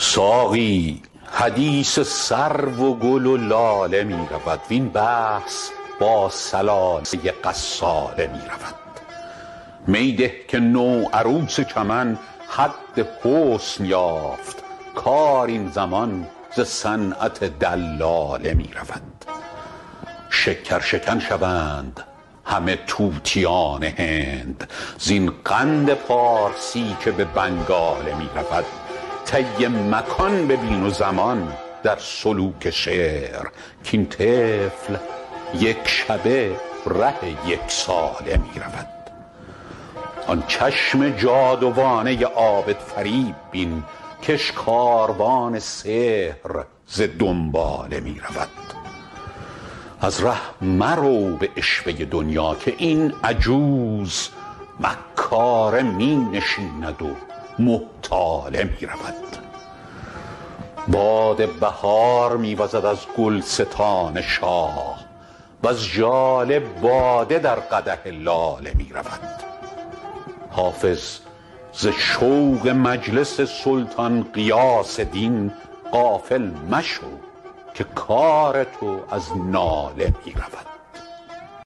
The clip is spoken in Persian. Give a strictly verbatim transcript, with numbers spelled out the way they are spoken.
ساقی حدیث سرو و گل و لاله می رود وین بحث با سلاله غساله می رود. می ده که نو عروس چمن حد حسن یافت کار این زمان ز صنعت دلاله می رود. شکر شکن شوند همه طوطیان هند زین قند پارسی که به بنگاله می رود. طی مکان ببین و زمان در سلوک شعر کاین طفل یک شبه ره یک ساله می رود. آن چشم جادوانه عابد فریب بین کش کاروان سحر ز دنباله می رود. از ره مرو به عشوه دنیا که این عجوز مکاره می نشیند و محتاله می رود. باد بهار می وزد از گلستان شاه وز ژاله باده در قدح لاله می رود. حافظ ز شوق مجلس سلطان غیاث دین غافل مشو که کار تو از ناله می رود.